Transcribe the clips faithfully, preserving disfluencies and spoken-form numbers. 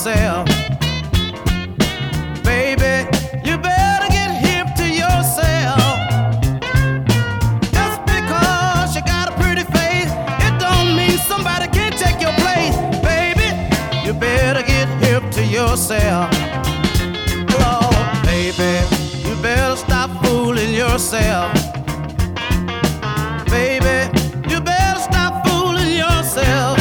yourself. Baby, you better get hip to yourself. Just because you got a pretty face, it don't mean somebody can't take your place. Baby, you better get hip to yourself. Oh, baby, you better stop fooling yourself. Baby, you better stop fooling yourself.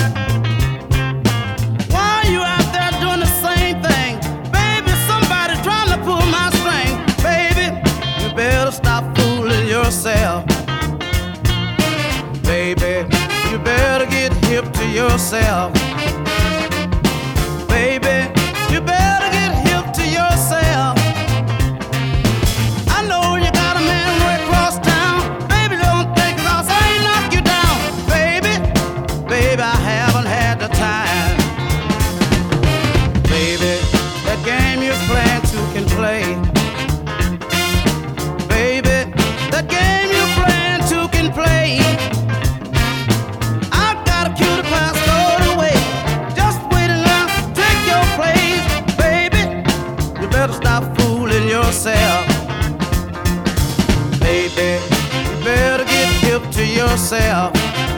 Why you out there doing the same thing? Baby, somebody trying to pull my string. Baby, you better stop fooling yourself. Baby, you better get hip to yourself. Baby, you better get hip to yourself. I know you got a man way across town. Baby, don't think 'cause I ain't knock you down. Baby, baby, I haven't had the time. Baby, that game you're playing two can play. Baby, that game you're playing two can play. I've got a cutie pie stowed away, just waiting around to take your place. Baby, you better stop fooling yourself. Baby, you better get hip to yourself.